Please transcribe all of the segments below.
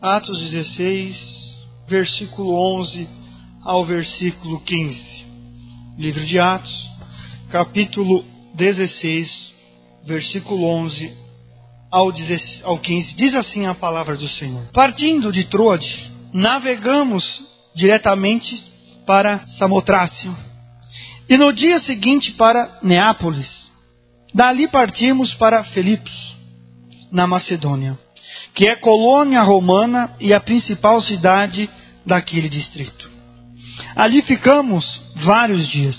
Atos 16, versículo 11 ao versículo 15. Livro de Atos, capítulo 16, versículo 11 ao 15. Diz assim a palavra do Senhor. Partindo de Troade, navegamos diretamente para Samotrácio e no dia seguinte para Neápolis. Dali partimos para Filipos, na Macedônia, que é colônia romana e a principal cidade daquele distrito. Ali ficamos vários dias.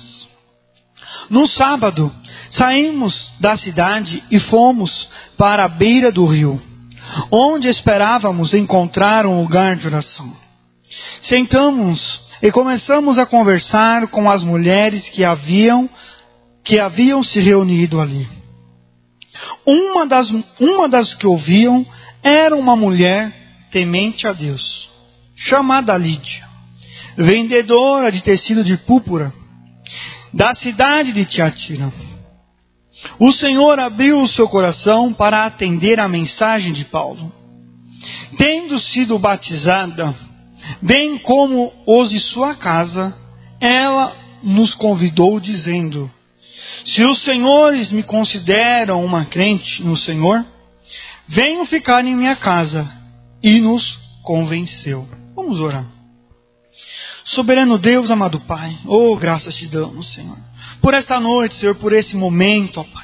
No sábado, saímos da cidade e fomos para a beira do rio, onde esperávamos encontrar um lugar de oração. Sentamos e começamos a conversar com as mulheres que haviam se reunido ali. Uma das que ouviam era uma mulher temente a Deus, chamada Lídia, vendedora de tecido de púrpura, da cidade de Tiatira. O Senhor abriu o seu coração para atender a mensagem de Paulo. Tendo sido batizada, bem como os de sua casa, ela nos convidou dizendo: se os senhores me consideram uma crente no Senhor, venham ficar em minha casa. E nos convenceu. Vamos orar. Soberano Deus, amado Pai, graças te damos, Senhor, por esta noite, Senhor, por esse momento, ó Pai.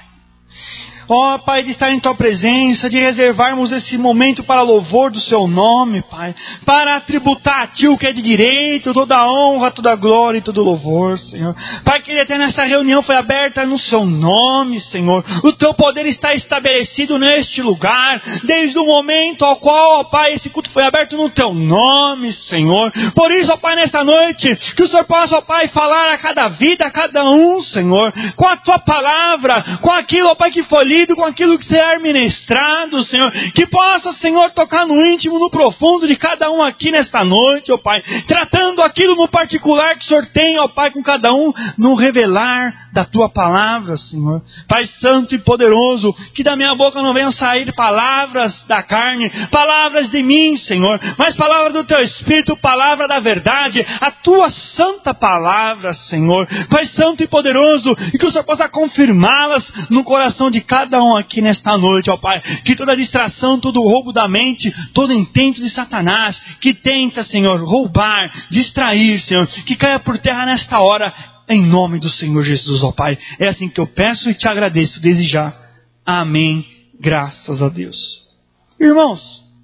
Ó Pai, de estar em Tua presença, de reservarmos esse momento para louvor do Seu nome, Pai, para tributar a Ti o que é de direito, toda a honra, toda a glória e todo o louvor, Senhor. Pai, que até nessa reunião foi aberta no Seu nome, Senhor. O Teu poder está estabelecido neste lugar, desde o momento ao qual, ó Pai, esse culto foi aberto no Teu nome, Senhor. Por isso, ó Pai, nesta noite, que o Senhor possa, ó Pai, falar a cada vida, a cada um, Senhor, com a Tua palavra, com aquilo, ó Pai, que foi com aquilo que será ministrado, Senhor, que possa, Senhor, tocar no íntimo, no profundo de cada um aqui nesta noite, ó Pai, tratando aquilo no particular que o Senhor tem, ó Pai, com cada um, no revelar da Tua palavra, Senhor. Pai santo e poderoso, que da minha boca não venham sair palavras da carne, palavras de mim, Senhor, mas palavras do Teu Espírito, palavra da verdade, a Tua santa palavra, Senhor. Pai santo e poderoso, e que o Senhor possa confirmá-las no coração de cada um aqui nesta noite, ó Pai, que toda distração, todo roubo da mente, todo intento de Satanás, que tenta, Senhor, roubar, distrair, Senhor, que caia por terra nesta hora, em nome do Senhor Jesus, ó Pai. É assim que eu peço e te agradeço desde já. Amém. Graças a Deus. Irmãos,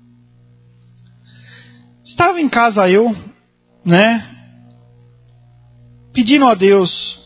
estava em casa eu, pedindo a Deus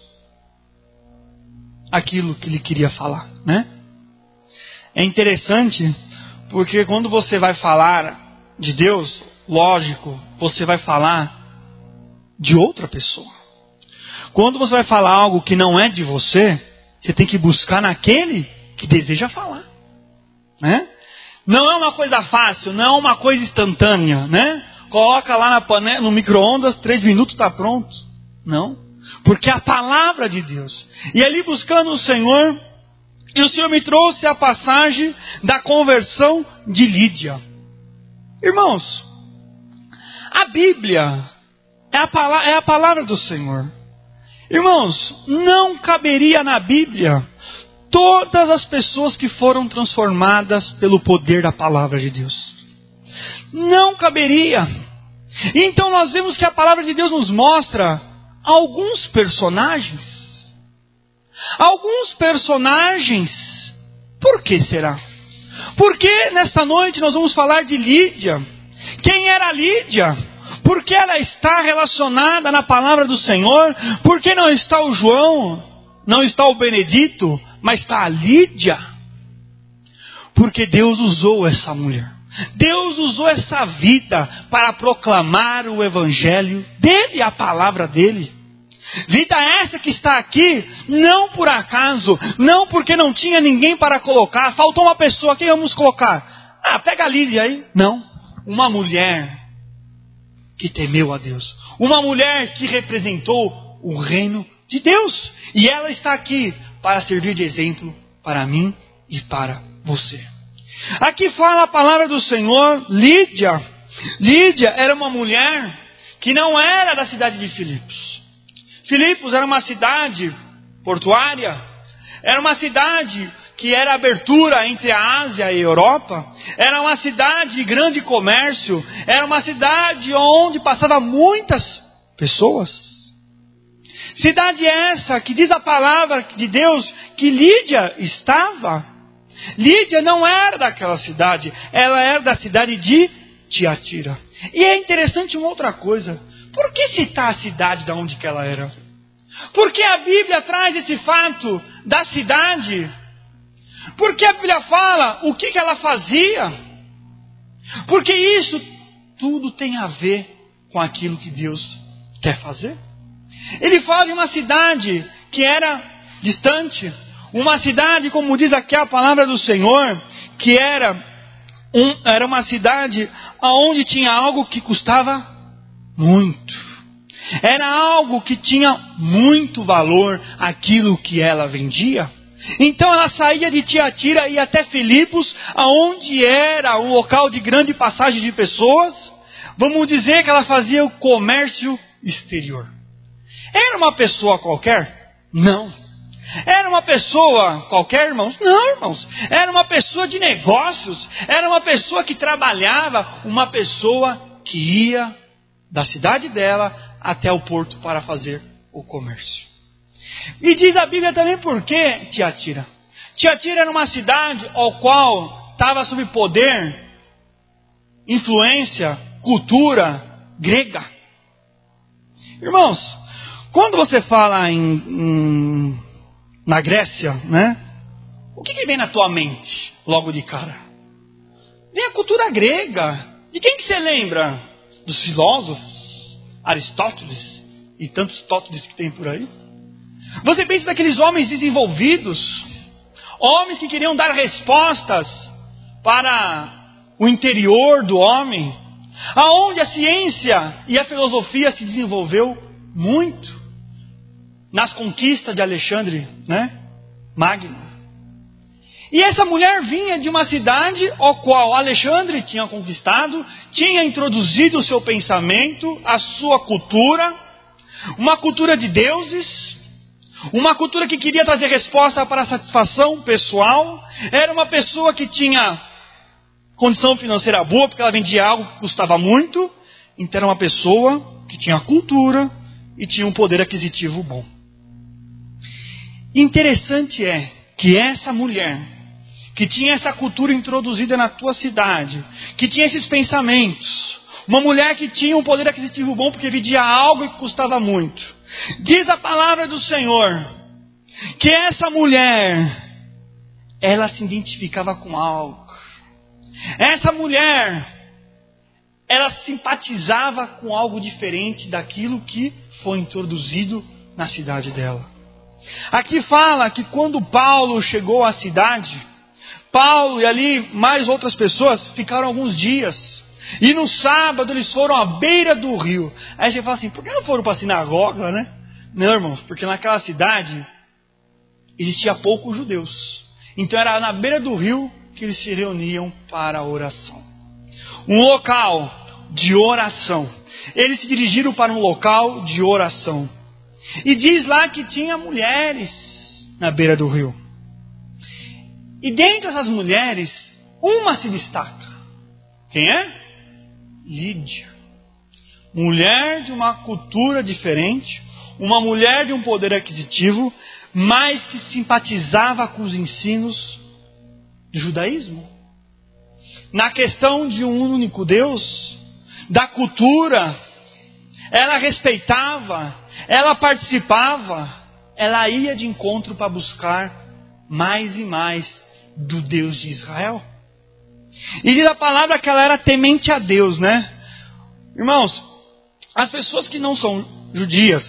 aquilo que Ele queria falar, É interessante, porque quando você vai falar de Deus, lógico, você vai falar de outra pessoa. Quando você vai falar algo que não é de você, você tem que buscar naquele que deseja falar, Não é uma coisa fácil, não é uma coisa instantânea, Coloca lá na panela, no micro-ondas, 3 minutos está pronto. Não, porque é a palavra de Deus. E ali buscando o Senhor, e o Senhor me trouxe a passagem da conversão de Lídia. Irmãos, a Bíblia é a palavra do Senhor. Irmãos, não caberia na Bíblia todas as pessoas que foram transformadas pelo poder da palavra de Deus. Não caberia. Então nós vemos que a palavra de Deus nos mostra alguns personagens. Alguns personagens, por que será? Porque nesta noite nós vamos falar de Lídia. Quem era Lídia? Por que ela está relacionada na palavra do Senhor? Por que não está o João? Não está o Benedito? Mas está a Lídia? Porque Deus usou essa mulher. Deus usou essa vida para proclamar o evangelho dele, a palavra dele. Vida essa que está aqui, não por acaso, não porque não tinha ninguém para colocar, faltou uma pessoa, quem vamos colocar? Pega a Lídia aí. Não, uma mulher que temeu a Deus, uma mulher que representou o reino de Deus, e ela está aqui para servir de exemplo para mim e para você. Aqui fala a palavra do Senhor, Lídia, Lídia era uma mulher que não era da cidade de Filipos. Filipos era uma cidade portuária, era uma cidade que era abertura entre a Ásia e a Europa, era uma cidade de grande comércio, era uma cidade onde passavam muitas pessoas. Cidade essa que diz a palavra de Deus que Lídia estava. Lídia não era daquela cidade, ela era da cidade de Tiatira. E é interessante uma outra coisa, por que citar a cidade de onde que ela era? Por que a Bíblia traz esse fato da cidade? Por que a Bíblia fala o que ela fazia? Porque isso tudo tem a ver com aquilo que Deus quer fazer. Ele fala de uma cidade que era distante, uma cidade, como diz aqui a palavra do Senhor, que era uma cidade onde tinha algo que custava muito. Era algo que tinha muito valor, aquilo que ela vendia. Então ela saía de Tiatira e ia até Filipos, aonde era um local de grande passagem de pessoas. Vamos dizer que ela fazia o comércio exterior. Era uma pessoa qualquer? Não. Era uma pessoa qualquer, irmãos? Não, irmãos. Era uma pessoa de negócios. Era uma pessoa que trabalhava. Uma pessoa que ia da cidade dela até o porto para fazer o comércio. E diz a Bíblia também por que Tiatira. Tiatira era uma cidade ao qual estava sob poder, influência, cultura grega. Irmãos, quando você fala na Grécia, né? O que vem na tua mente logo de cara? Vem a cultura grega. De quem que você lembra? Dos filósofos? Aristóteles e tantos Tóteles que tem por aí? Você pensa daqueles homens desenvolvidos, homens que queriam dar respostas para o interior do homem, aonde a ciência e a filosofia se desenvolveu muito nas conquistas de Alexandre, né? Magno. E essa mulher vinha de uma cidade ao qual Alexandre tinha conquistado, tinha introduzido o seu pensamento, a sua cultura, uma cultura de deuses, uma cultura que queria trazer resposta para a satisfação pessoal. Era uma pessoa que tinha condição financeira boa, porque ela vendia algo que custava muito. Então era uma pessoa que tinha cultura e tinha um poder aquisitivo bom. Interessante é que essa mulher, que tinha essa cultura introduzida na tua cidade, que tinha esses pensamentos, uma mulher que tinha um poder aquisitivo bom porque vendia algo que custava muito. Diz a palavra do Senhor que essa mulher, ela se identificava com algo. Essa mulher, ela simpatizava com algo diferente daquilo que foi introduzido na cidade dela. Aqui fala que quando Paulo chegou à cidade, Paulo e ali mais outras pessoas ficaram alguns dias. E no sábado eles foram à beira do rio. Aí você fala assim, por que não foram para a sinagoga, né? Não, irmãos, porque naquela cidade existia poucos judeus. Então era na beira do rio que eles se reuniam para a oração. Um local de oração. Eles se dirigiram para um local de oração. E diz lá que tinha mulheres na beira do rio. E dentre essas mulheres, uma se destaca. Quem é? Lídia. Mulher de uma cultura diferente, uma mulher de um poder aquisitivo, mas que simpatizava com os ensinos do judaísmo. Na questão de um único Deus, da cultura, ela respeitava, ela participava, ela ia de encontro para buscar mais e mais do Deus de Israel. E diz a palavra que ela era temente a Deus, né? Irmãos, as pessoas que não são judias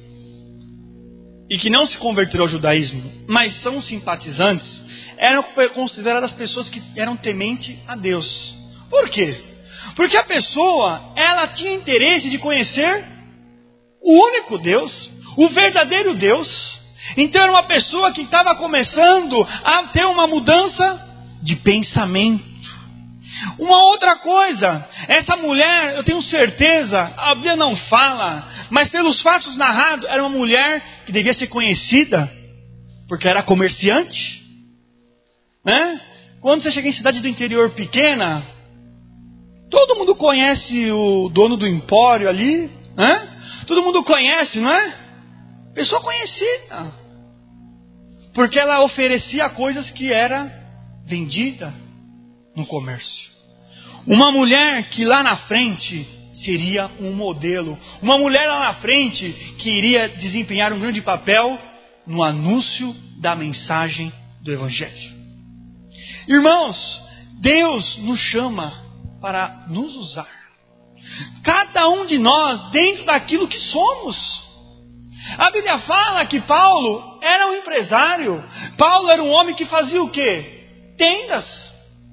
e que não se converteram ao judaísmo, mas são simpatizantes, eram consideradas pessoas que eram temente a Deus. Por quê? Porque a pessoa, ela tinha interesse de conhecer o único Deus, o verdadeiro Deus. Então era uma pessoa que estava começando a ter uma mudança de pensamento. Uma outra coisa, essa mulher, eu tenho certeza, a Bíblia não fala, mas pelos fatos narrados, era uma mulher que devia ser conhecida, porque era comerciante, né? Quando você chega em cidade do interior pequena, todo mundo conhece o dono do empório ali, né? Todo mundo conhece, não é? Pessoa conhecida, porque ela oferecia coisas que era vendida no comércio. Uma mulher que lá na frente seria um modelo. Uma mulher lá na frente que iria desempenhar um grande papel no anúncio da mensagem do Evangelho. Irmãos, Deus nos chama para nos usar. Cada um de nós dentro daquilo que somos. A Bíblia fala que Paulo era um empresário. Paulo era um homem que fazia o quê? Tendas.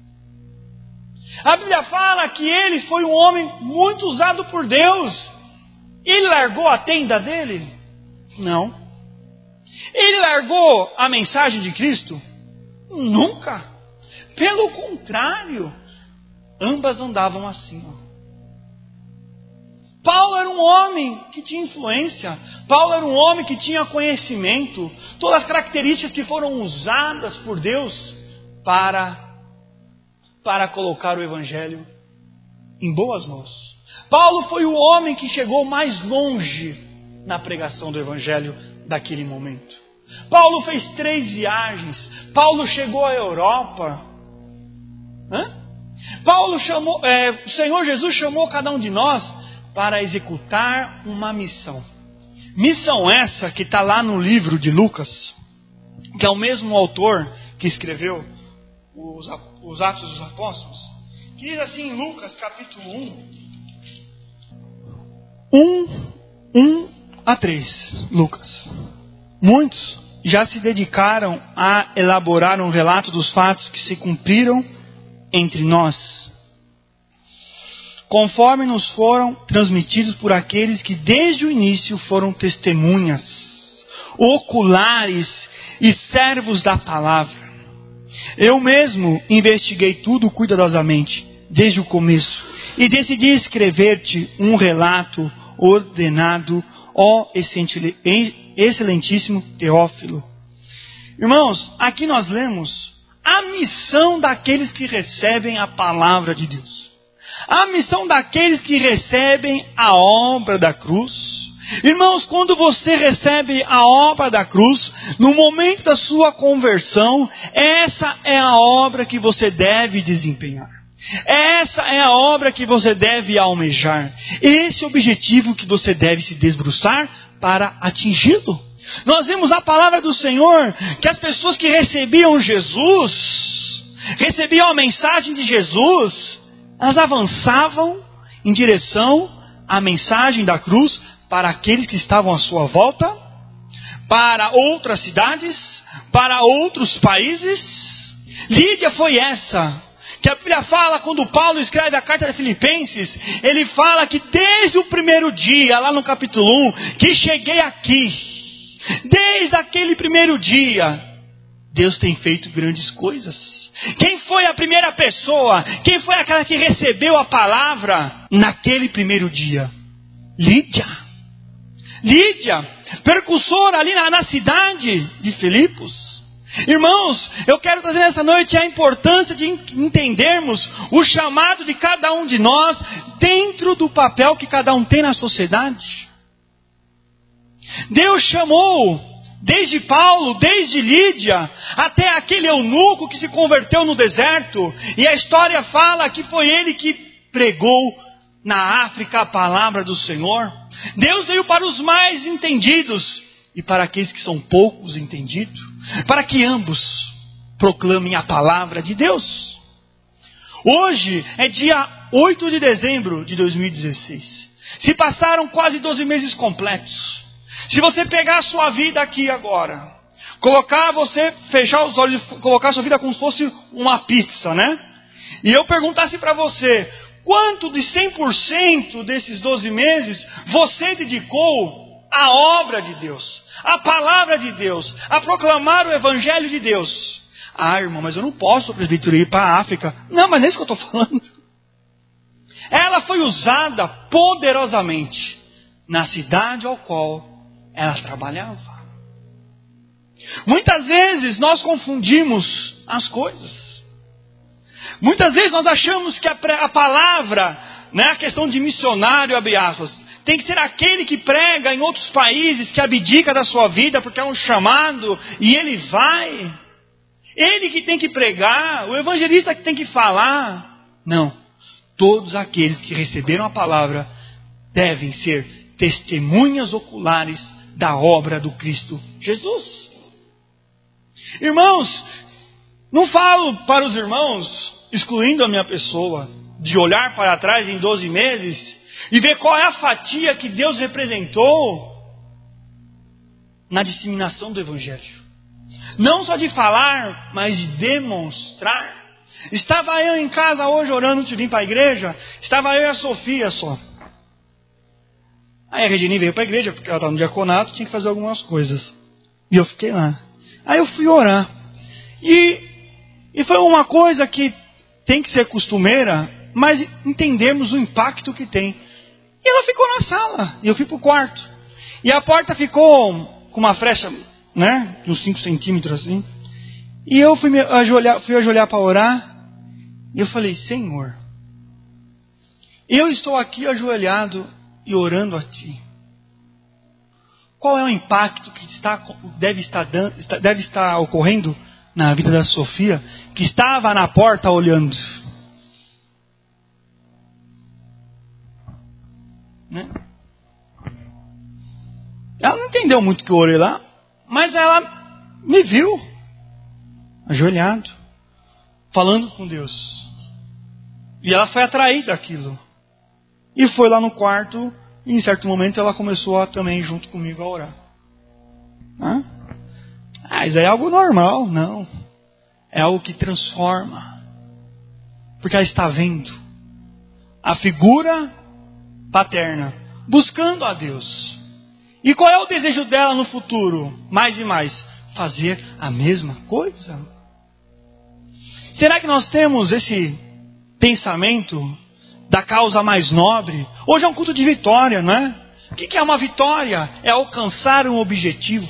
A Bíblia fala que ele foi um homem muito usado por Deus. Ele largou a tenda dele? Não. Ele largou a mensagem de Cristo? Nunca. Pelo contrário, ambas andavam assim. Paulo era um homem que tinha influência. Paulo era um homem que tinha conhecimento. Todas as características que foram usadas por Deus para colocar o Evangelho em boas mãos. Paulo foi o homem que chegou mais longe na pregação do Evangelho daquele momento. Paulo fez 3 viagens. Paulo chegou à Europa. O Senhor Jesus chamou cada um de nós para executar uma missão. Missão essa que está lá no livro de Lucas, que é o mesmo autor que escreveu os Atos dos Apóstolos, que diz assim em Lucas capítulo 1 a 3, Lucas. Muitos já se dedicaram a elaborar um relato dos fatos que se cumpriram entre nós, conforme nos foram transmitidos por aqueles que desde o início foram testemunhas, oculares e servos da palavra. Eu mesmo investiguei tudo cuidadosamente, desde o começo, e decidi escrever-te um relato ordenado, ó excelentíssimo Teófilo. Irmãos, aqui nós lemos a missão daqueles que recebem a palavra de Deus. A missão daqueles que recebem a obra da cruz. Irmãos, quando você recebe a obra da cruz, no momento da sua conversão, essa é a obra que você deve desempenhar. Essa é a obra que você deve almejar. Esse é o objetivo que você deve se debruçar para atingi-lo. Nós vemos a palavra do Senhor, que as pessoas que recebiam Jesus, recebiam a mensagem de Jesus, elas avançavam em direção à mensagem da cruz para aqueles que estavam à sua volta, para outras cidades, para outros países. Lídia foi essa, que a Bíblia fala, quando Paulo escreve a carta de Filipenses, ele fala que desde o primeiro dia, lá no capítulo 1, que cheguei aqui, desde aquele primeiro dia, Deus tem feito grandes coisas. Quem foi a primeira pessoa? Quem foi aquela que recebeu a palavra naquele primeiro dia? Lídia, percussora ali na cidade de Filipos. Irmãos, eu quero trazer nessa noite a importância de entendermos o chamado de cada um de nós dentro do papel que cada um tem na sociedade. Deus chamou desde Paulo, desde Lídia, até aquele eunuco que se converteu no deserto, e a história fala que foi ele que pregou na África a palavra do Senhor. Deus veio para os mais entendidos e para aqueles que são poucos entendidos, para que ambos proclamem a palavra de Deus. Hoje é dia 8 de dezembro de 2016. Se passaram quase 12 meses completos. Se você pegar a sua vida aqui agora, fechar os olhos e colocar a sua vida como se fosse uma pizza, né? E eu perguntasse para você, quanto de 100% desses 12 meses você dedicou à obra de Deus, à palavra de Deus, a proclamar o Evangelho de Deus? Ah, irmão, mas eu não posso, presbítero, ir para a África. Não, mas não é isso que eu estou falando. Ela foi usada poderosamente na cidade ao qual ela trabalhava. Muitas vezes nós confundimos as coisas. Muitas vezes nós achamos que a palavra, né, a questão de missionário, abre aspas, tem que ser aquele que prega em outros países, que abdica da sua vida porque é um chamado e ele vai. Ele que tem que pregar, o evangelista que tem que falar. Não. Todos aqueles que receberam a palavra devem ser testemunhas oculares da obra do Cristo Jesus. Irmãos, não falo para os irmãos, excluindo a minha pessoa, de olhar para trás em 12 meses e ver qual é a fatia que Deus representou na disseminação do Evangelho. Não só de falar, mas de demonstrar. Estava eu em casa hoje orando antes de vir para a igreja. Estava eu e a Sofia só. Aí a Regine veio para a igreja, porque ela estava no diaconato, tinha que fazer algumas coisas. E eu fiquei lá. Aí eu fui orar. E foi uma coisa que tem que ser costumeira, mas entendemos o impacto que tem. E ela ficou na sala. E eu fui para o quarto. E a porta ficou com uma frecha, né, de uns 5 centímetros assim. E eu fui ajoelhar para orar. E eu falei, Senhor, eu estou aqui ajoelhado e orando a Ti. Qual é o impacto que deve estar ocorrendo na vida da Sofia, que estava na porta olhando? Né? Ela não entendeu muito o que eu orei lá, mas ela me viu ajoelhado, falando com Deus. E ela foi atraída daquilo. E foi lá no quarto, e em certo momento ela começou também junto comigo a orar. Isso aí é algo normal, não. É algo que transforma. Porque ela está vendo a figura paterna, buscando a Deus. E qual é o desejo dela no futuro? Mais e mais, fazer a mesma coisa. Será que nós temos esse pensamento da causa mais nobre? Hoje é um culto de vitória, não é? O que é uma vitória? É alcançar um objetivo.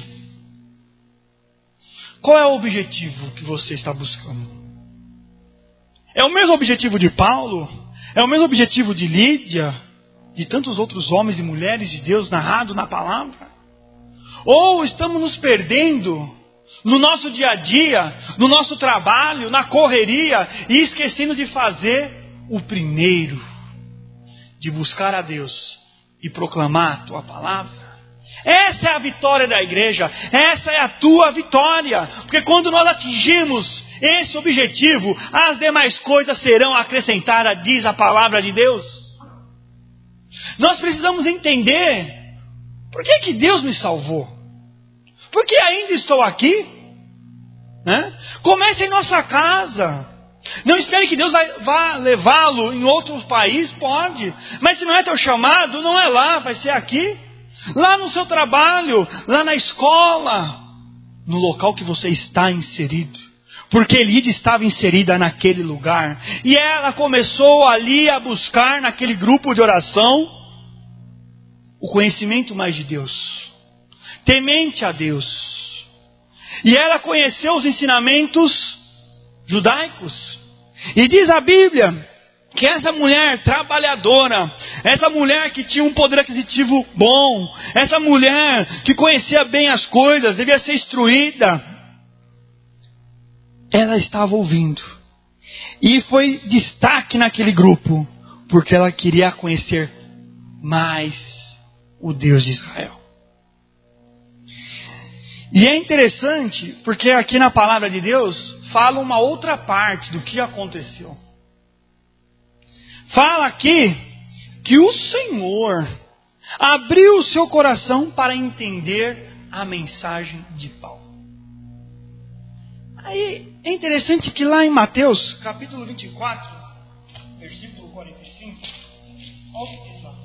Qual é o objetivo que você está buscando? É o mesmo objetivo de Paulo? É o mesmo objetivo de Lídia? De tantos outros homens e mulheres de Deus narrado na palavra? Ou estamos nos perdendo no nosso dia a dia, no nosso trabalho, na correria, e esquecendo de fazer o primeiro, de buscar a Deus e proclamar a Tua palavra? Essa é a vitória da igreja, essa é a tua vitória, porque quando nós atingimos esse objetivo, as demais coisas serão acrescentadas, diz a palavra de Deus. Nós precisamos entender por que Deus me salvou, por que ainda estou aqui, né? Comece em nossa casa. Não espere que Deus vá levá-lo em outro país, pode, mas se não é teu chamado, não é lá, vai ser aqui. Lá no seu trabalho, lá na escola, no local que você está inserido. Porque Lídia estava inserida naquele lugar. E ela começou ali a buscar naquele grupo de oração o conhecimento mais de Deus. Temente a Deus. E ela conheceu os ensinamentos judaicos. E diz a Bíblia que essa mulher trabalhadora, essa mulher que tinha um poder aquisitivo bom, essa mulher que conhecia bem as coisas, devia ser instruída, ela estava ouvindo. E foi destaque naquele grupo, porque ela queria conhecer mais o Deus de Israel. E é interessante, porque aqui na palavra de Deus, fala uma outra parte do que aconteceu. Fala aqui que o Senhor abriu o seu coração para entender a mensagem de Paulo. Aí é interessante que lá em Mateus, capítulo 24, versículo 45, olha o que diz lá.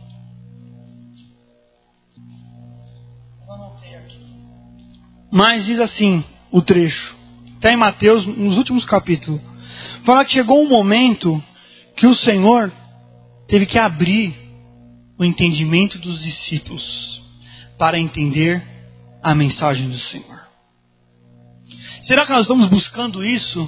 Eu anotei aqui. Mas diz assim o trecho: está em Mateus, nos últimos capítulos, fala que chegou um momento que o Senhor teve que abrir o entendimento dos discípulos para entender a mensagem do Senhor. Será que nós estamos buscando isso?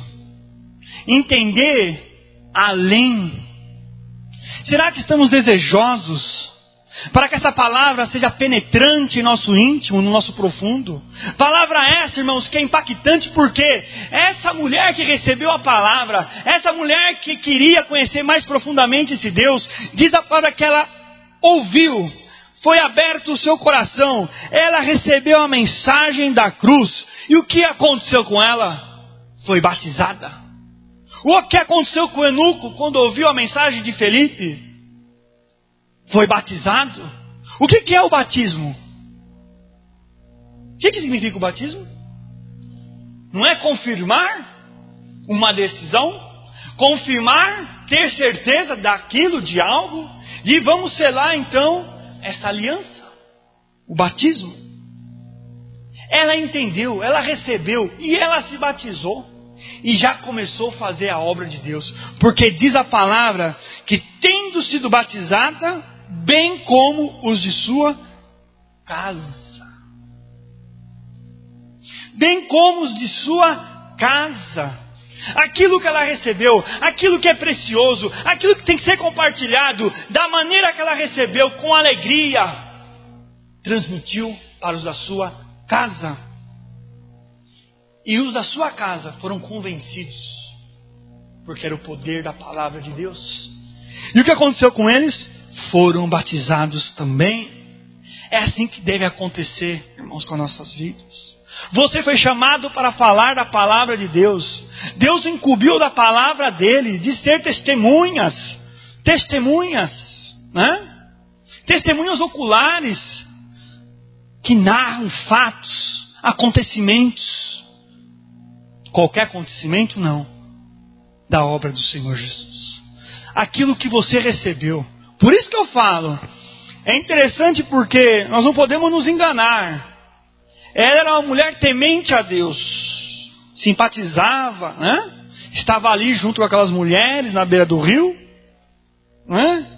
Entender além? Será que estamos desejosos para que essa palavra seja penetrante em nosso íntimo, no nosso profundo? Palavra essa, irmãos, que é impactante porque essa mulher que recebeu a palavra, essa mulher que queria conhecer mais profundamente esse Deus, diz a palavra que ela ouviu, foi aberto o seu coração, ela recebeu a mensagem da cruz, e o que aconteceu com ela? Foi batizada. O que aconteceu com o eunuco quando ouviu a mensagem de Felipe? Foi batizado. O que é o batismo? O que significa o batismo? Não é confirmar uma decisão? Confirmar, ter certeza daquilo, de algo? E vamos selar então essa aliança, o batismo. Ela entendeu, ela recebeu e ela se batizou. E já começou a fazer a obra de Deus. Porque diz a palavra que tendo sido batizada, bem como os de sua casa. Bem como os de sua casa. Aquilo que ela recebeu, aquilo que é precioso, aquilo que tem que ser compartilhado, da maneira que ela recebeu, com alegria, transmitiu para os da sua casa. E os da sua casa foram convencidos, porque era o poder da palavra de Deus. E o que aconteceu com eles? Foram batizados também. É assim que deve acontecer, irmãos, com as nossas vidas. Você foi chamado para falar da palavra de Deus. Deus incumbiu da palavra dele, de ser testemunhas, né? Testemunhas oculares, que narram fatos, acontecimentos. Qualquer acontecimento, não. Da obra do Senhor Jesus. Aquilo que você recebeu. Por isso que eu falo, é interessante porque nós não podemos nos enganar. Ela era uma mulher temente a Deus. Simpatizava, né? Estava ali junto com aquelas mulheres na beira do rio, né?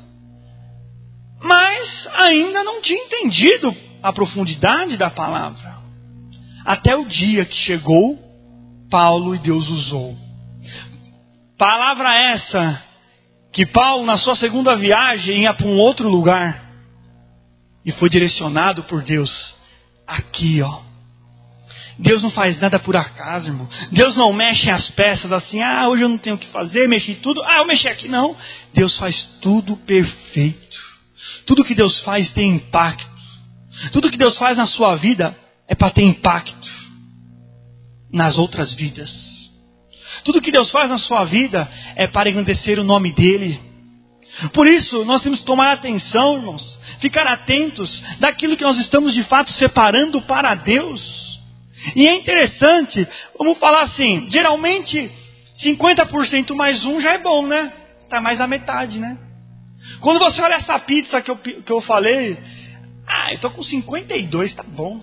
Mas ainda não tinha entendido a profundidade da palavra. Até o dia que chegou Paulo e Deus usou. Palavra essa que Paulo, na sua segunda viagem, ia para um outro lugar e foi direcionado por Deus. Aqui, ó. Deus não faz nada por acaso, irmão. Deus não mexe as peças assim, hoje eu não tenho o que fazer, mexi tudo, eu mexi aqui, não. Deus faz tudo perfeito. Tudo que Deus faz tem impacto. Tudo que Deus faz na sua vida é para ter impacto nas outras vidas. Tudo que Deus faz na sua vida é para engrandecer o nome dEle. Por isso, nós temos que tomar atenção, irmãos, ficar atentos daquilo que nós estamos de fato separando para Deus. E é interessante, vamos falar assim, geralmente 50% mais um já é bom, né? Está mais a metade, né? Quando você olha essa pizza que eu falei, eu estou com 52, tá bom.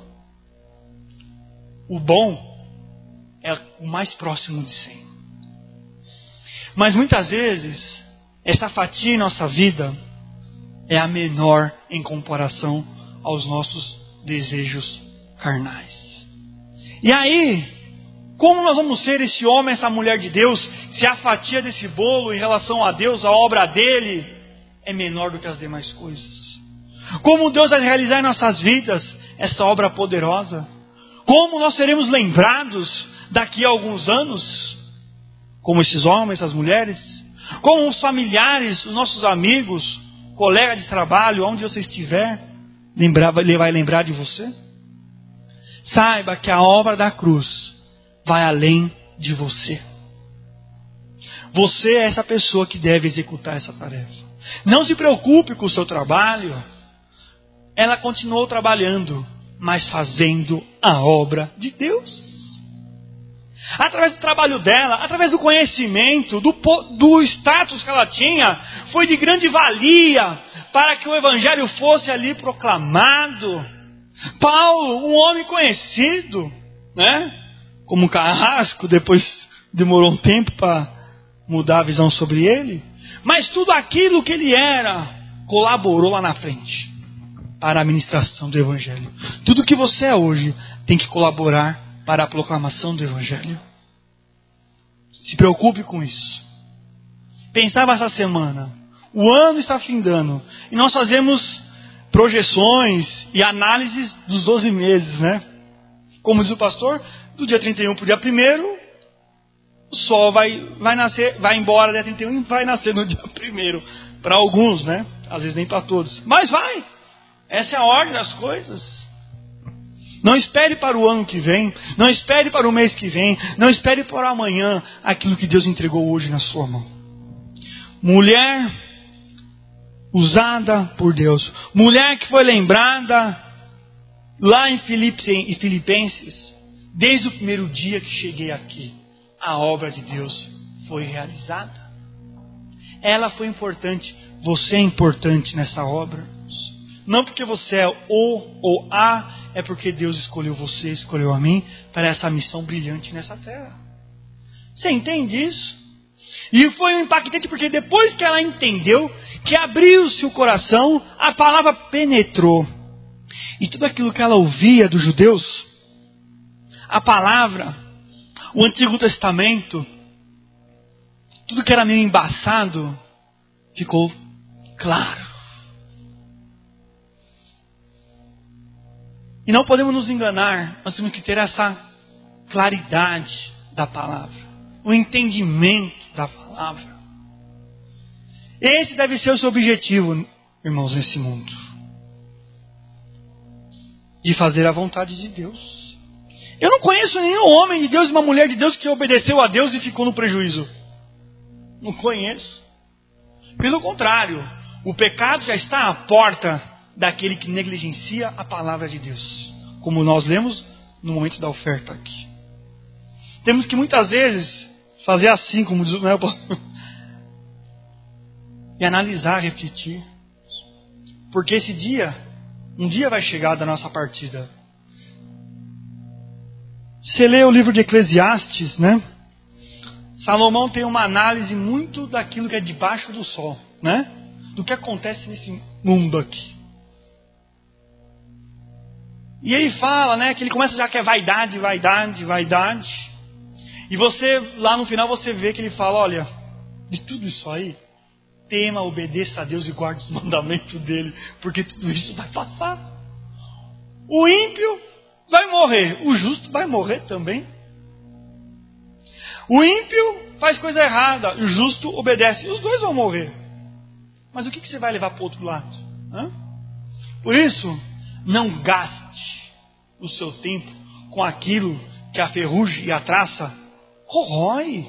O bom é o mais próximo de 100. Mas muitas vezes, essa fatia em nossa vida é a menor em comparação aos nossos desejos carnais. E aí, como nós vamos ser esse homem, essa mulher de Deus, se a fatia desse bolo em relação a Deus, a obra dele, é menor do que as demais coisas? Como Deus vai realizar em nossas vidas essa obra poderosa? Como nós seremos lembrados daqui a alguns anos, como esses homens, essas mulheres, como os familiares, os nossos amigos, colegas de trabalho, onde você estiver, ele vai lembrar de você? Saiba que a obra da cruz vai além de você. Você é essa pessoa que deve executar essa tarefa. Não se preocupe com o seu trabalho. Ela continuou trabalhando, mas fazendo a obra de Deus. Através do trabalho dela, através do conhecimento, do status que ela tinha, foi de grande valia para que o evangelho fosse ali proclamado. Paulo, um homem conhecido, né? como um carrasco, depois demorou um tempo para mudar a visão sobre ele. Mas tudo aquilo que ele era, colaborou lá na frente para a ministração do Evangelho. Tudo que você é hoje tem que colaborar para a proclamação do Evangelho. Se preocupe com isso. Pensava essa semana, o ano está findando, e nós fazemos projeções e análises dos 12 meses, né? Como diz o pastor, do dia 31 para o dia 1º, o sol vai nascer, vai embora dia 31 e vai nascer no dia 1º. Para alguns, né? Às vezes nem para todos. Mas vai! Essa é a ordem das coisas. Não espere para o ano que vem. Não espere para o mês que vem. Não espere para amanhã aquilo que Deus entregou hoje na sua mão. Mulher usada por Deus. Mulher que foi lembrada lá em Filipenses. Desde o primeiro dia que cheguei aqui, a obra de Deus foi realizada. Ela foi importante. Você é importante nessa obra. Não porque você é o ou a, é porque Deus escolheu você, escolheu a mim para essa missão brilhante nessa terra. Você entende isso? E foi impactante porque depois que ela entendeu, que abriu-se o coração, a palavra penetrou. E tudo aquilo que ela ouvia dos judeus, a palavra, o Antigo Testamento, tudo que era meio embaçado, ficou claro. E não podemos nos enganar, nós temos que ter essa claridade da palavra, o entendimento da palavra. Esse deve ser o seu objetivo, irmãos, nesse mundo. De fazer a vontade de Deus. Eu não conheço nenhum homem de Deus e uma mulher de Deus que obedeceu a Deus e ficou no prejuízo. Não conheço. Pelo contrário, o pecado já está à porta daquele que negligencia a palavra de Deus. Como nós lemos no momento da oferta aqui. Temos que muitas vezes fazer assim, como diz o meu pastor, e analisar, refletir. Porque esse dia, um dia vai chegar da nossa partida. Você lê o livro de Eclesiastes, né? Salomão tem uma análise muito daquilo que é debaixo do sol, né? Do que acontece nesse mundo aqui. E ele fala, né, que ele começa já que é vaidade. E você, lá no final, você vê que ele fala, olha, de tudo isso aí, tema, obedeça a Deus e guarde os mandamentos dele, porque tudo isso vai passar. O ímpio vai morrer, o justo vai morrer também. O ímpio faz coisa errada, o justo obedece, os dois vão morrer. Mas o que você vai levar para o outro lado? Por isso, não gaste o seu tempo com aquilo que a ferrugem e a traça corrói.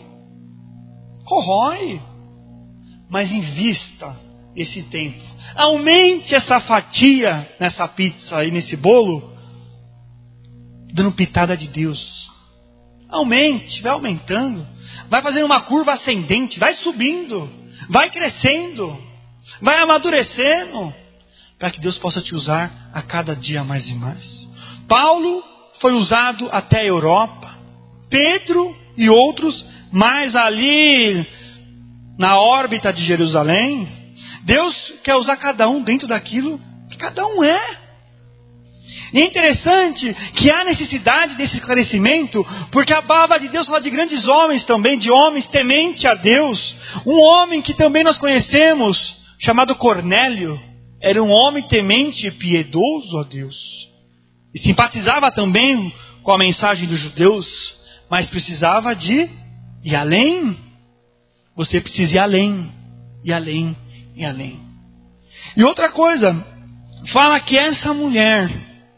Mas invista esse tempo. Aumente essa fatia nessa pizza e nesse bolo, dando pitada de Deus. Aumente, vai aumentando. Vai fazendo uma curva ascendente, vai subindo, vai crescendo, vai amadurecendo, para que Deus possa te usar a cada dia mais e mais. Paulo foi usado até a Europa, Pedro e outros, mais ali na órbita de Jerusalém. Deus quer usar cada um dentro daquilo que cada um é. E é interessante que há necessidade desse esclarecimento, porque a palavra de Deus fala de grandes homens também, de homens tementes a Deus. Um homem que também nós conhecemos, chamado Cornélio, era um homem temente e piedoso a Deus. E simpatizava também com a mensagem dos judeus, mas precisava de ir além. Você precisa ir além, e além, e além. E outra coisa, fala que essa mulher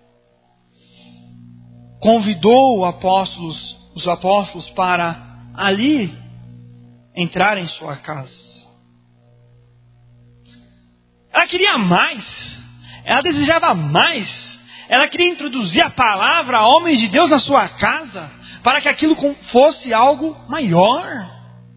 convidou os apóstolos para ali entrar em sua casa. Ela queria mais, ela desejava mais. Ela queria introduzir a palavra a homens de Deus na sua casa, para que aquilo fosse algo maior.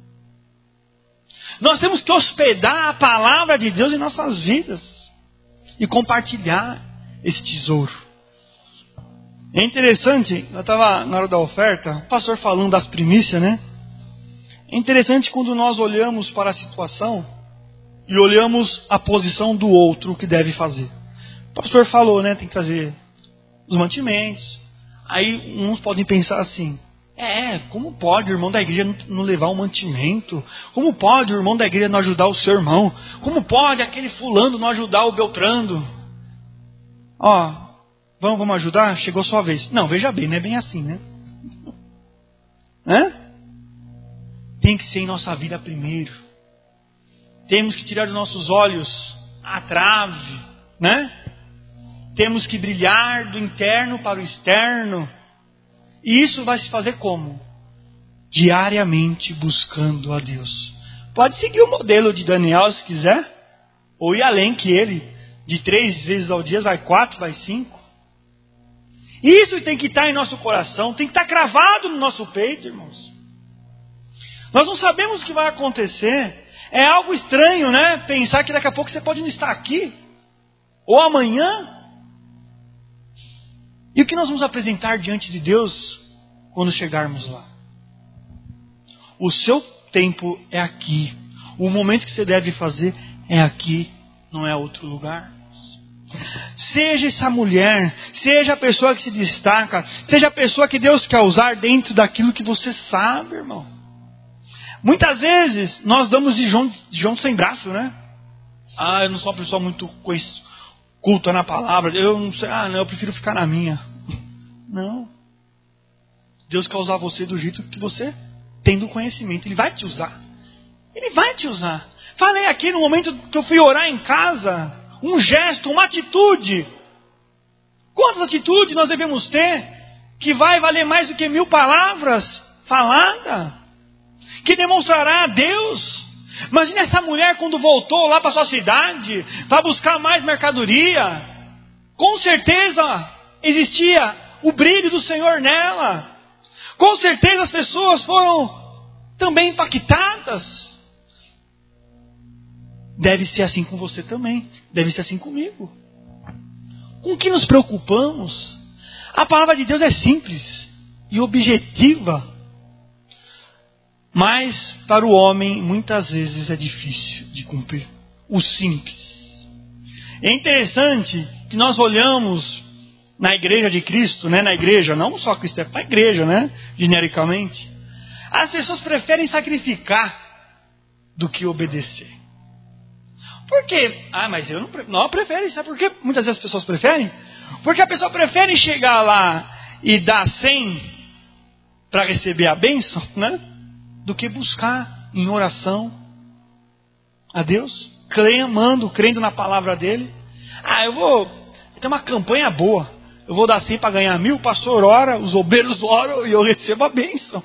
Nós temos que hospedar a palavra de Deus em nossas vidas e compartilhar esse tesouro. É interessante, eu estava na hora da oferta, o pastor falando das primícias, né? É interessante quando nós olhamos para a situação e olhamos a posição do outro que deve fazer. O pastor falou, né? Tem que trazer os mantimentos. Aí uns podem pensar assim: como pode o irmão da igreja não levar um mantimento? Como pode o irmão da igreja não ajudar o seu irmão? Como pode aquele fulano não ajudar o Beltrando? Vamos ajudar? Chegou sua vez. Não, veja bem, não é bem assim, né? Tem que ser em nossa vida primeiro. Temos que tirar dos nossos olhos a trave, né? Temos que brilhar do interno para o externo. E isso vai se fazer como? Diariamente buscando a Deus. Pode seguir o modelo de Daniel se quiser, ou ir além que ele, de 3 vezes ao dia, vai 4, vai 5. Isso tem que estar em nosso coração, tem que estar cravado no nosso peito, irmãos. Nós não sabemos o que vai acontecer. É algo estranho, né? Pensar que daqui a pouco você pode não estar aqui, ou amanhã. E o que nós vamos apresentar diante de Deus quando chegarmos lá? O seu tempo é aqui. O momento que você deve fazer é aqui, não é outro lugar. Seja essa mulher, seja a pessoa que se destaca, seja a pessoa que Deus quer usar dentro daquilo que você sabe, irmão. Muitas vezes nós damos de João sem braço, né? Eu não sou uma pessoa muito culta na palavra, eu não sei, eu prefiro ficar na minha. Não. Deus quer usar você do jeito que você tem do conhecimento. Ele vai te usar. Ele vai te usar. Falei aqui no momento que eu fui orar em casa, um gesto, uma atitude. Quantas atitudes nós devemos ter que vai valer mais do que 1000 palavras faladas? Que demonstrará a Deus. Imagina essa mulher quando voltou lá para sua cidade para buscar mais mercadoria. Com certeza existia o brilho do Senhor nela. Com certeza as pessoas foram também impactadas. Deve ser assim com você também. Deve ser assim comigo. Com o que nos preocupamos? A palavra de Deus é simples e objetiva. Mas para o homem muitas vezes é difícil de cumprir. O simples. É interessante que nós olhamos na igreja de Cristo, né? Na igreja, não só cristã, na igreja, né? Genericamente. As pessoas preferem sacrificar do que obedecer. Por quê? Mas eu não prefere. Sabe por que muitas vezes as pessoas preferem? Porque a pessoa prefere chegar lá e dar 100 para receber a bênção, né? Do que buscar em oração a Deus, crendo na palavra dele. Eu vou ter uma campanha boa, eu vou dar 100 para ganhar 1000, o pastor ora, os obreiros oram e eu recebo a bênção.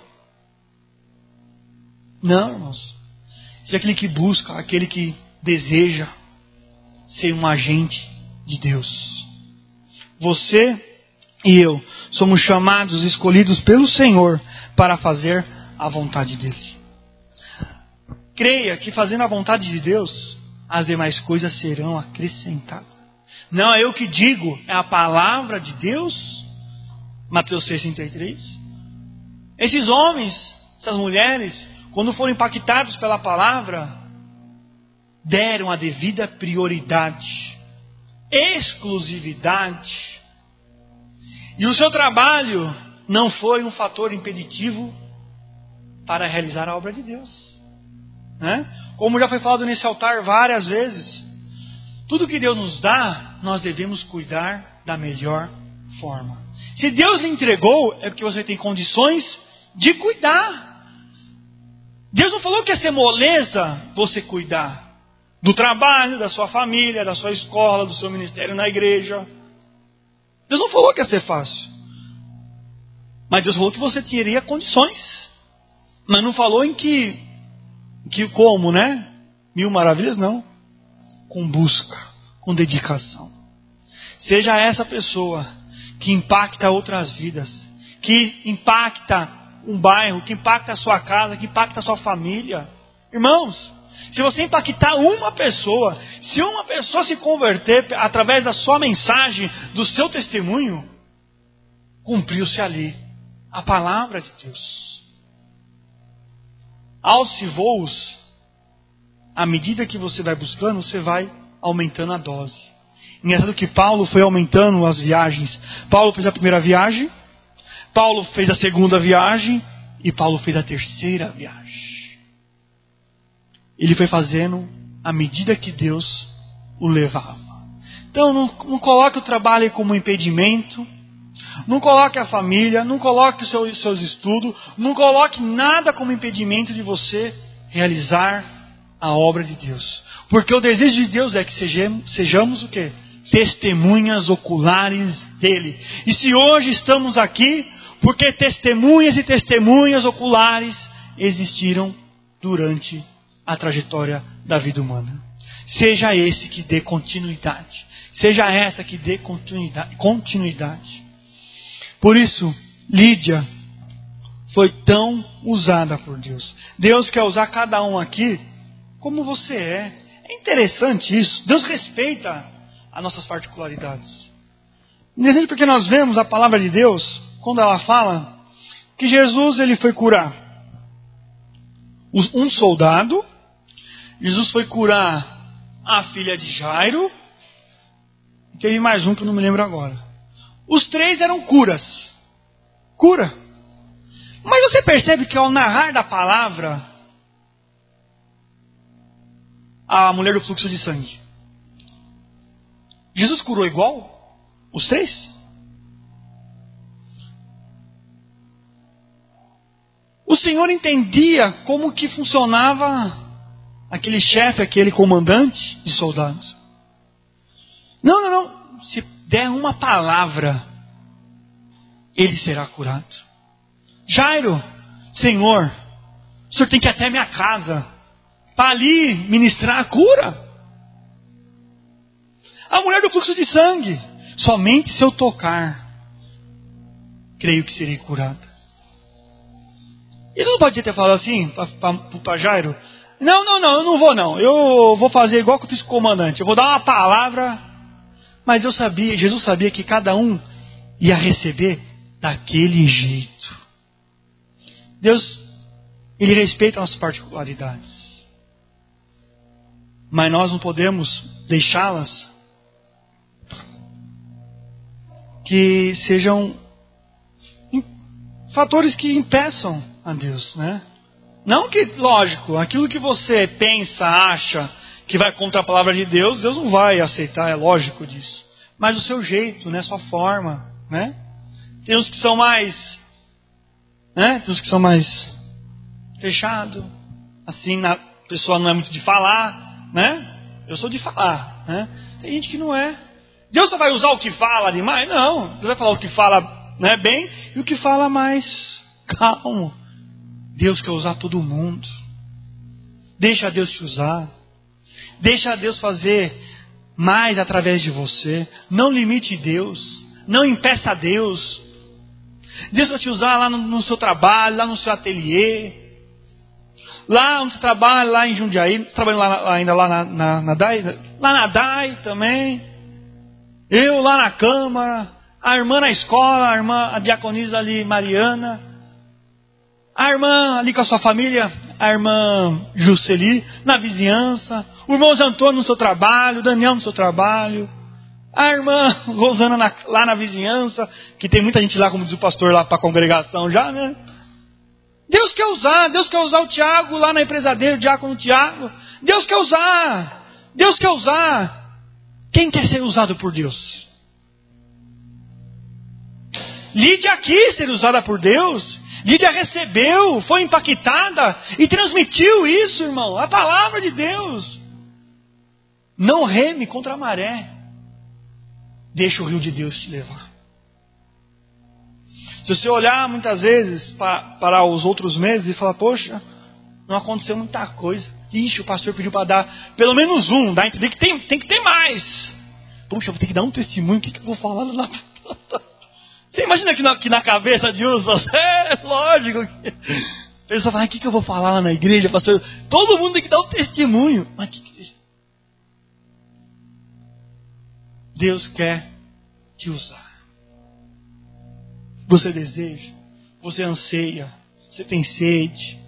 Não, irmãos. Seja aquele que busca, aquele que deseja ser um agente de Deus. Você e eu somos chamados, escolhidos pelo Senhor para fazer a vontade dele. Creia que fazendo a vontade de Deus, as demais coisas serão acrescentadas. Não é eu que digo, é a palavra de Deus. Mateus 6,33. Esses homens, essas mulheres, quando foram impactados pela palavra, deram a devida prioridade, exclusividade. E o seu trabalho não foi um fator impeditivo para realizar a obra de Deus, né? Como já foi falado nesse altar várias vezes, tudo que Deus nos dá, nós devemos cuidar da melhor forma. Se Deus lhe entregou, é porque você tem condições de cuidar. Deus não falou que ia ser moleza você cuidar do trabalho, da sua família, da sua escola, do seu ministério na igreja. Deus não falou que ia ser fácil. Mas Deus falou que você teria condições. Mas não falou em que como, né? 1000 maravilhas, não. Com busca, com dedicação. Seja essa pessoa que impacta outras vidas, que impacta um bairro, que impacta a sua casa, que impacta a sua família. Irmãos, se você impactar uma pessoa, se uma pessoa se converter através da sua mensagem, do seu testemunho, cumpriu-se ali a palavra de Deus. Alce voos, à medida que você vai buscando, você vai aumentando a dose. Engraçado que Paulo foi aumentando as viagens. Paulo fez a primeira viagem, Paulo fez a segunda viagem e Paulo fez a terceira viagem. Ele foi fazendo à medida que Deus o levava. Então não coloque o trabalho como impedimento, não coloque a família, não coloque os seus estudos, não coloque nada como impedimento de você realizar a obra de Deus. Porque o desejo de Deus é que sejamos o quê? Testemunhas oculares dele. E se hoje estamos aqui, porque testemunhas e testemunhas oculares existiram durante a trajetória da vida humana. Seja esse que dê continuidade. Seja essa que dê continuidade. Por isso, Lídia foi tão usada por Deus. Deus quer usar cada um aqui como você é. É interessante isso. Deus respeita as nossas particularidades. Interessante porque nós vemos a palavra de Deus, quando ela fala que Jesus ele foi curar um soldado, Jesus foi curar a filha de Jairo, e teve mais um que eu não me lembro agora. Os três eram curas. Cura. Mas você percebe que ao narrar da palavra, a mulher do fluxo de sangue, Jesus curou igual? Os três? O Senhor entendia como que funcionava aquele chefe, aquele comandante de soldados. Não. Se der uma palavra, ele será curado. Jairo, Senhor, o Senhor tem que ir até minha casa para ali ministrar a cura. A mulher do fluxo de sangue, somente se eu tocar, creio que serei curada. Jesus não podia ter falado assim para Jairo: não, eu não vou não. Eu vou fazer igual que eu fiz com o comandante. Eu vou dar uma palavra. Mas Jesus sabia que cada um ia receber daquele jeito. Deus, Ele respeita as nossas particularidades. Mas nós não podemos deixá-las que sejam fatores que impeçam a Deus, né? Não que, lógico, aquilo que você pensa, acha que vai contra a palavra de Deus, Deus não vai aceitar, é lógico disso. Mas o seu jeito, né, sua forma, né? Tem uns que são mais, né? Tem uns que são mais fechado, assim, a pessoa não é muito de falar, né? Eu sou de falar, né? Tem gente que não é. Deus só vai usar o que fala demais? Não. Deus vai falar o que fala, né, bem e o que fala mais calmo. Deus quer usar todo mundo. Deixa Deus te usar. Deixa Deus fazer mais através de você. Não limite Deus. Não impeça Deus. Deus vai te usar lá no seu trabalho, lá no seu ateliê. Lá onde você trabalha, lá em Jundiaí. Você trabalha ainda lá na DAI? Lá na DAI também. Eu lá na Câmara. A irmã na escola, a diaconisa ali, Mariana. A irmã ali com a sua família, a irmã Jusceli, na vizinhança. O irmão Antônio no seu trabalho, o Daniel no seu trabalho. A irmã Rosana lá na vizinhança, que tem muita gente lá, como diz o pastor, lá para a congregação já, né? Deus quer usar o Tiago lá na empresa dele, o diácono Tiago. Deus quer usar. Quem quer ser usado por Deus? Lídia quis ser usada por Deus. Lídia recebeu, foi impactada e transmitiu isso, irmão. A palavra de Deus. Não reme contra a maré. Deixa o rio de Deus te levar. Se você olhar muitas vezes para os outros meses e falar: poxa, não aconteceu muita coisa. Ixi, o pastor pediu para dar pelo menos um. Dá a entender que tem que ter mais. Poxa, eu vou ter que dar um testemunho. O que eu vou falar lá? Você imagina que na cabeça de uns, lógico. A pessoa fala: o que eu vou falar lá na igreja, pastor? Todo mundo tem que dar um testemunho. Mas Deus quer te usar. você deseja, você anseia, você tem sede.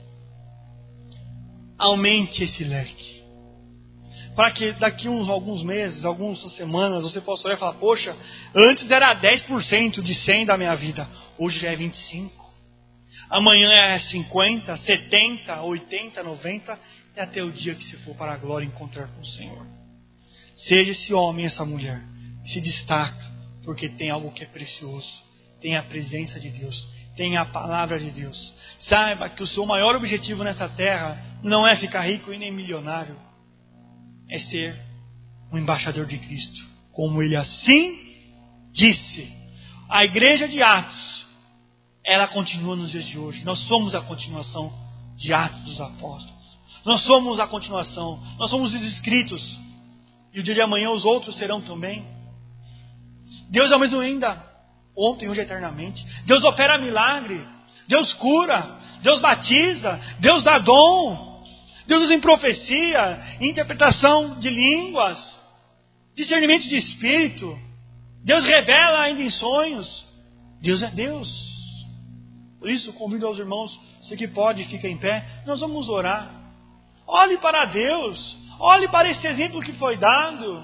Aumente esse leque. Para que daqui alguns meses, algumas semanas, você possa olhar e falar: poxa, antes era 10% de 100 da minha vida, hoje já é 25%. Amanhã é 50%, 70%, 80%, 90%, e até o dia que você for para a glória encontrar com o Senhor. Seja esse homem, essa mulher, que se destaca, porque tem algo que é precioso. Tem a presença de Deus, tem a palavra de Deus. Saiba que o seu maior objetivo nessa terra não é ficar rico e nem milionário. É ser um embaixador de Cristo, como ele assim disse. A igreja de Atos, ela continua nos dias de hoje. Nós somos a continuação de Atos dos Apóstolos. Nós somos a continuação. Nós somos os escritos. E o dia de amanhã os outros serão também. Deus é o mesmo ainda, ontem, hoje, eternamente. Deus opera milagre. Deus cura. Deus batiza. Deus dá dom. Deus usa em profecia, interpretação de línguas, discernimento de espírito. Deus revela ainda em sonhos. Deus é Deus. Por isso, convido aos irmãos, você que pode, fica em pé. Nós vamos orar. Olhe para Deus. Olhe para este exemplo que foi dado.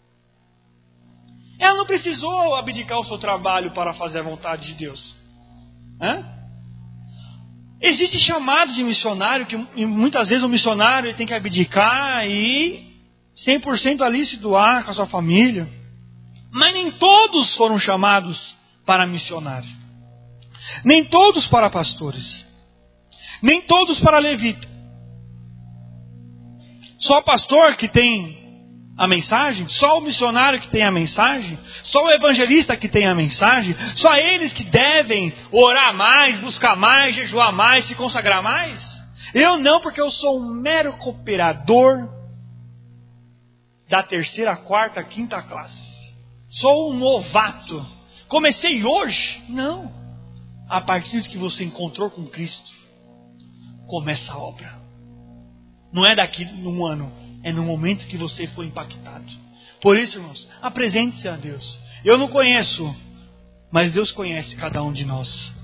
Ela não precisou abdicar o seu trabalho para fazer a vontade de Deus. Existe chamado de missionário, que muitas vezes o missionário tem que abdicar e 100% ali se doar com a sua família. Mas nem todos foram chamados para missionário. Nem todos para pastores. Nem todos para levita. Só o pastor que tem a mensagem, só o missionário que tem a mensagem, só o evangelista que tem a mensagem, só eles que devem orar mais, buscar mais, jejuar mais, se consagrar mais. Eu não, porque eu sou um mero cooperador da 3ª, 4ª, 5ª classe. Sou um novato. Comecei hoje? Não. A partir de que você encontrou com Cristo, começa a obra. Não é daqui num ano, é no momento que você foi impactado. Por isso, irmãos, apresente-se a Deus. Eu não conheço, mas Deus conhece cada um de nós.